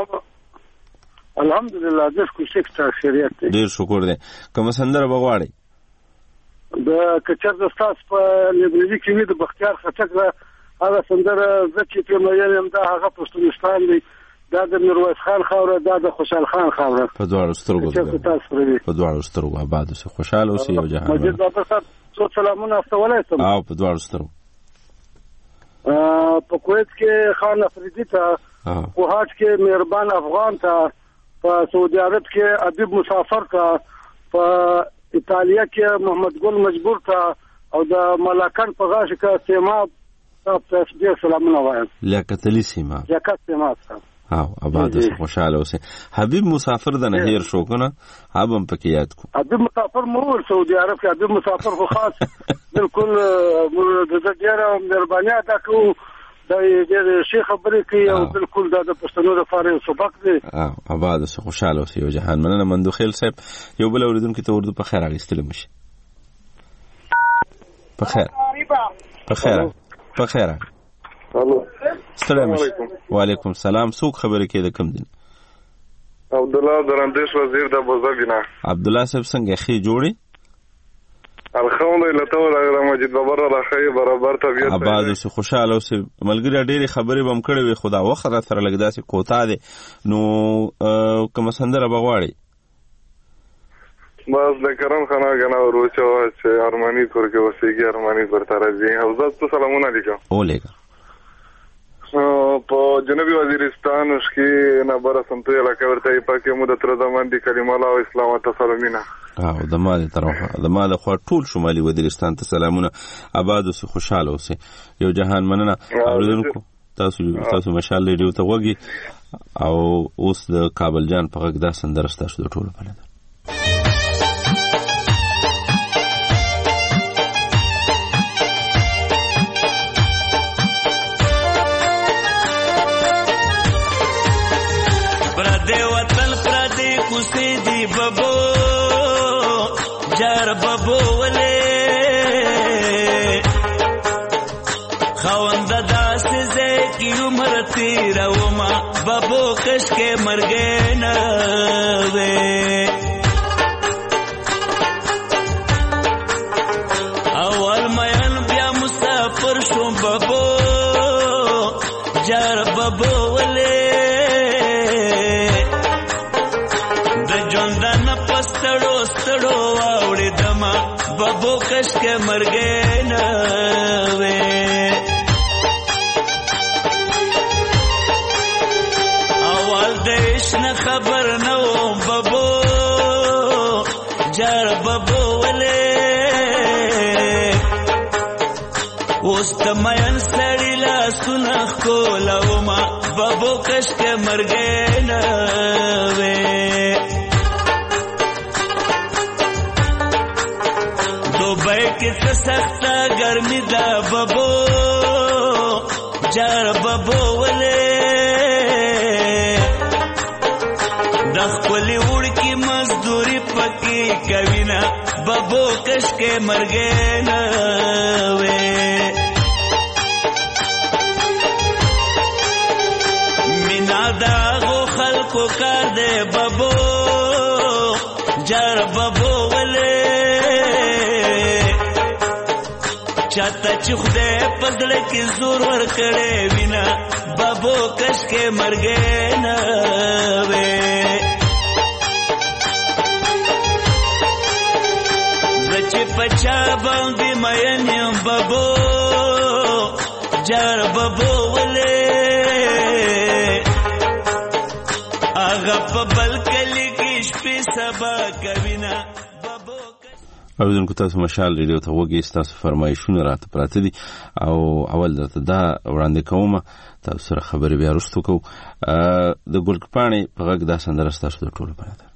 الحمدلله د کوشش ته خیریت دی. ډیر شکر دی. کوم سندره بغواړي؟ د کچر د استاد په لیبرالي کې وی د بختیار خټک هغه سندره زکه په مېل هم دا هغه پښتونستان دی. دا د میرویس خان خاوره دا د خوشحال خان خاوره. په دواړو سترګو په دواړو سترګو آباد اوسئ خوشاله اوسئ یو جهان. مجید بابا صاحب څو سلامونه استولای ته. او په دواړو سترګو په کویت کې خان افریدی ته، په هاټ کې مهربان افغان ته، په سعودي عرب کې ادیب مسافر ته، په ایتالیا کې محمد ګل مجبور ته او د ملاکان په غاښ کې سیما تاسو ډیر سلامونه وایم. لیاقت علي سیما لیاقت سیما او آباد اوسئ خوشاله اوسئ. حبیب مسافر د نه هیر شو کنه اب هم پکې یاد کو. حبیب مسافر مور سعودي عرب کې حبیب مسافر خو خاص بالکل د ډیره مهرباني ادا کوو. دا ډېر شي خبرې کوي او بالکل دا د پښتنو لپاره سبق دی. او آباد اوسئ خوشاله اوسئ یو جهان. مننه مندوخیل صاحب. یو بل اوریدونکو ته اردو په خیر اخیستلی مشي. په خیر په خیر په خیر. الو السلام علیکم. وعلیکم السلام. څوک خبرې کوي د کوم دین؟ عبد الله درندیش وزیر د بوزګینا. عبد الله صاحب څنګه خې جوړي؟ الحمدلله تو راغله مجید بابر راخی برابر طبيعت. آباد اوسئ خوشاله اوسئ. ملګری ډېری خبرې بم کړې وي خدا وخت را سره لګدا سي کوتا دي نو کوم سندره بغواړي؟ بس د کرم خانه غنا وروچو چې ارمانی تور کې وسیږي ارمانی پر ترځي. او زه تاسو سلامونه لیکم. اولیکا په جنوبي وزیرستان کې نبر سمته علاقه ورته پکې مو د تر زمان دي کلمه الله او اسلام ته سلامونه. او د ماده طرفه د ماده خو ټول شمالي وزیرستان ته سلامونه. آباد اوسئ خوشاله اوسئ یو جهان. مننه اوریدونکو تاسو تاسو مشال ریډیو ته وګي او اوس د کابل جان په غږ دا سندره ستاسو د ټولو په لاره. دی بابو جار بابو ولې خوند داس زه کی عمر تیرا وما بابو کش کې مرګ نه وې اول مېن بیا مسافر شو بابو جار بابو ولې ستړو ستړو واوړې دما بابو کش کې مرګ نه وې اول دیش نه خبر نه و بابو جار بابو ولې اوس ته مېن سړی لاسونه ښکولاو ما بابو کش کې مرګ نه وې کس سختا گرمی دا بابو جار بابو ولې د خپل وړکی مزدوری پکې کوي نه بابو کش کې مرګ نه وې مینا دا غو خلکو کار دے بابو جار بابو ولې چاته چې خدای پزړه کې زور ور کړې وینا بابو کش کې مرګ نه وې زچ پچا باندې مېنم بابو جار بابو ولې هغه په بل کلی کې شپې سبا کوي نه. اوریدونکو تاسو مشال ریډیو ته وګورئ، تاسو فرمایشونه راته پراته دي او اول درته دا وړاندې کوم تاسو سره خبرې بیا وروسته کوو. د ګلکپاڼې په غږ دا سندره ستاسو د ټولو لپاره ده.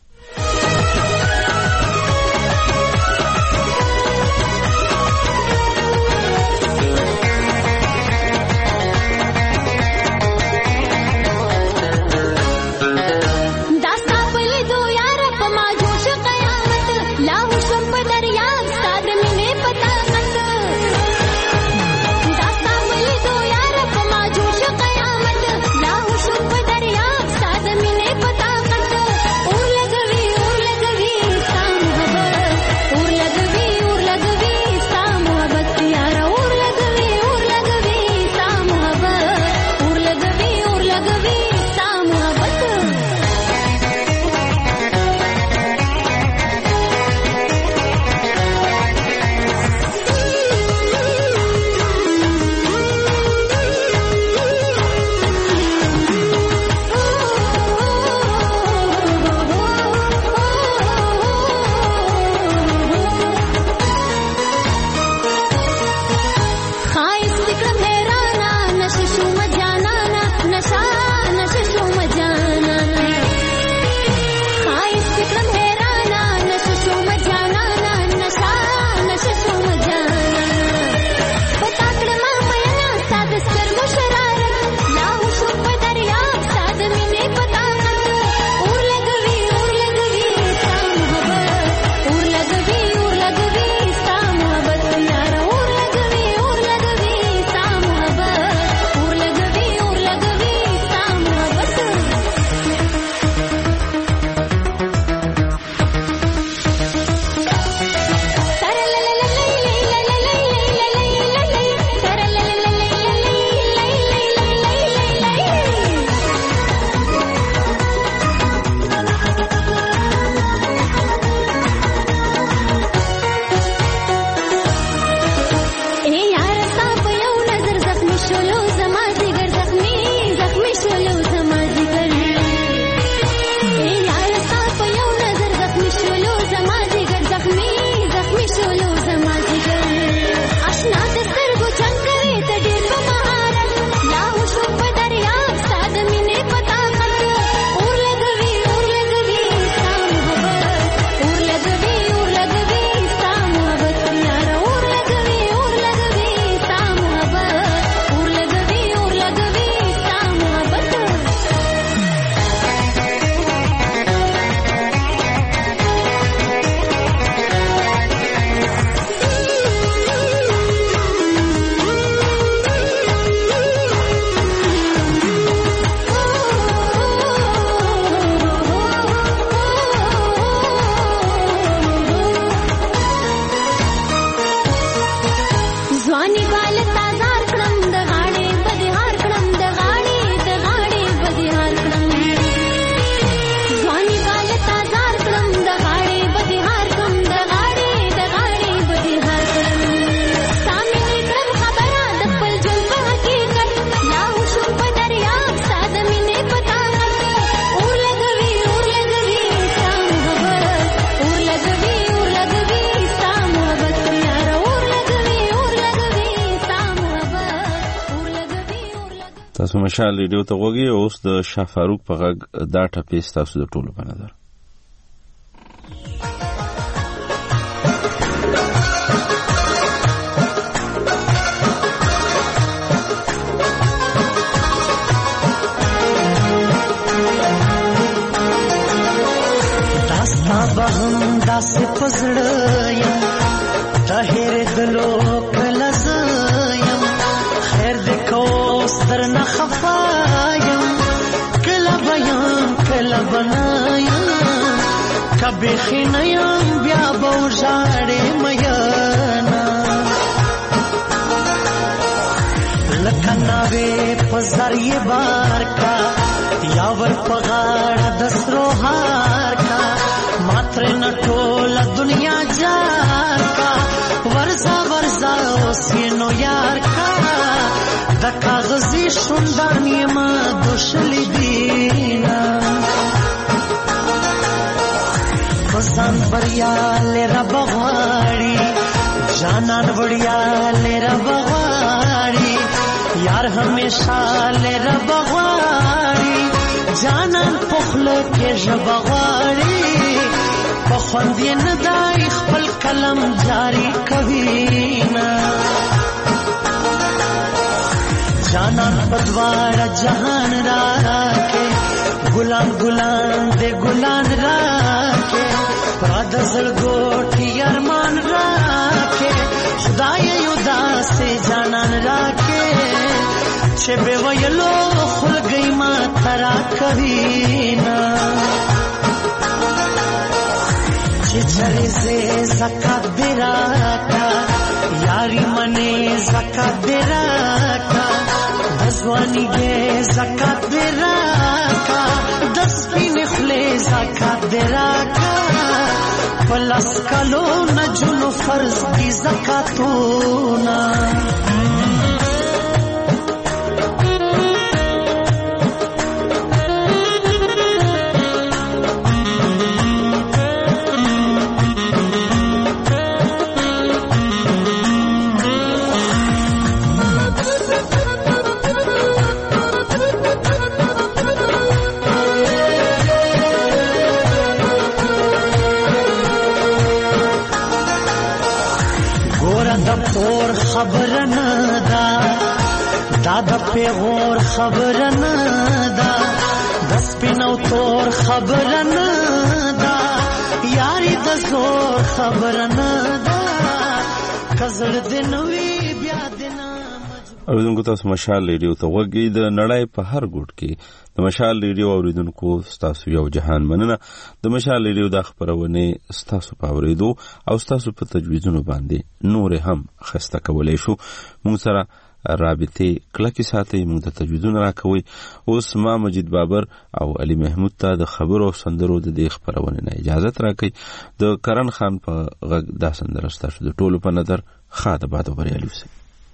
تاسو مشال ریډیو ته وګورئ. اوس د شاه فاروق په غږ دا ټپې ستاسو د ټولو په نظر. داستا به هم داسې په زړه یم د هېرېدلو کله زه یم خیر دې کو درنه خفا یم کله به یم کله به نه یم که بیخي نه یم بیا به وژاړې میینه لکه ناوې په زر یې بار کا یا ور په غاړه د سرو هار کا ما ترېنه ټوله دنیا جار کا ورځه ورځه اوس یې نو یار کا د کاغذي شونډان یې ما دوشلې دینه په ځان بریا لره بغواړي جانان وړیا لره بغواړي یار همیشه لره بغواړي جانان پخله کې ژبغواړي په خوند یې نه دی خپل قلم جاری کوي نه جانان پدوار جهان راکے گلان گلان دے گلان راکے پراد زلگوٹی ارمان راکے خدای یودا سے جانان راکے چھے بے ویلو خل گئی ما ترا کبینا چھے جھلے سے زکاة دے راکا یاری منے زکاة دے راکا دزوانی گے زکاة دے راکا دس پین خلے زکاة دے راکا پلس کلو نجنو فرض دی زکاتونا خبر ندا دادا پیغور خبر ندا دس پینو تور خبر ندا یاری دزور خبر ندا کزر دنوی بیا دنا اوریدونکو تاسو مشال ریډیو ته وګورئ د نړۍ په هر ګوټ کې د مشال ریډیو اوریدونکو تاسو یو جهان مننه د مشال ریډیو د خبرونه تاسو په اوریدو او تاسو په تجویزونو باندې نور هم خسته کولای شو موږ سره رابطه کلکی ساتي موږ ته تجویزونه راکوي اوس ما مجید بابر او علي محمود ته د خبرو او سندرو د دې خبرونه نه اجازه راکړي د کرن خان په غږ دا سندره ستاسو د ټولو په نظر خاطه باد بریالي وسه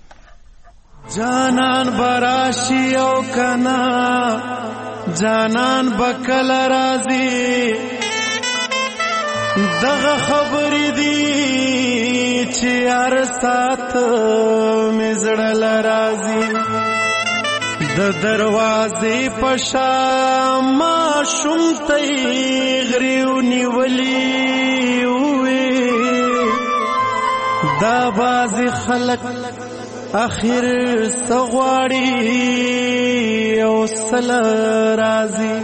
جانان براشی او کنا جانان بکل رازی دغه خبری دی چې هر سات مزړل رازی د دروازې پشا ما شومتې غریو نیولی وې دا باز خلق آخر سغواړي او سل راضي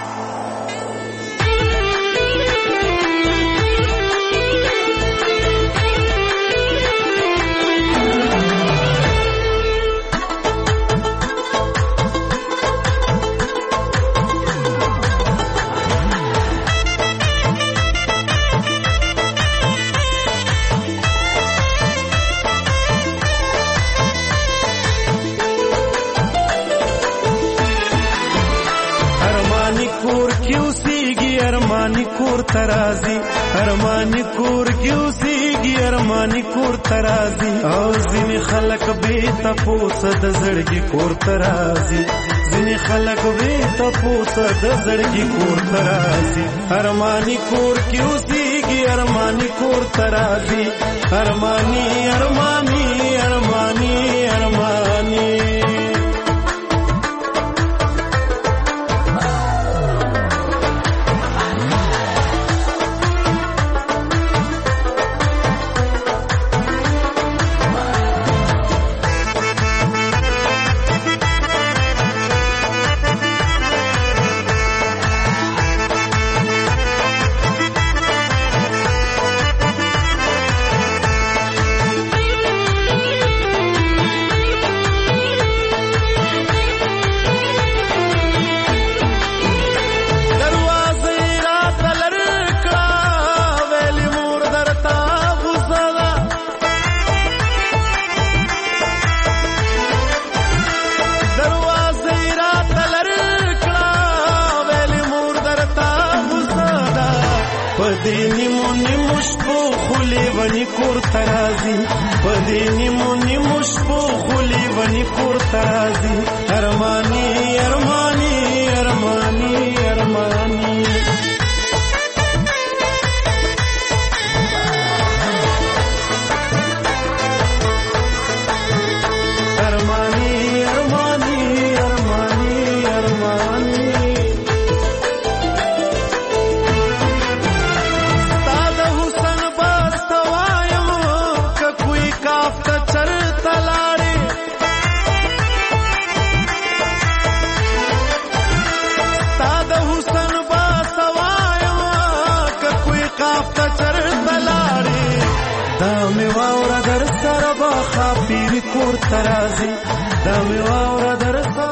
ارمانی کور ترازی ارمانی کور کیوسیږي ارمانی کور ترازی او ځینې خلک به تاسو د زړګي کور ترازی ځینې خلک به تاسو د زړګي کور ترازی ارمانی کور کیوسیږي ارمانی کور ترازی ارمانی ارمانی ارمانی ارمانی ونی کور ترازی پدی نیمو نیمو شپو خلی ونی کور ترازی ارمانی ارمانی ارمانی ارمانی مې واوره در سره به خاپیري کور ته راځي دا مې واوره در سره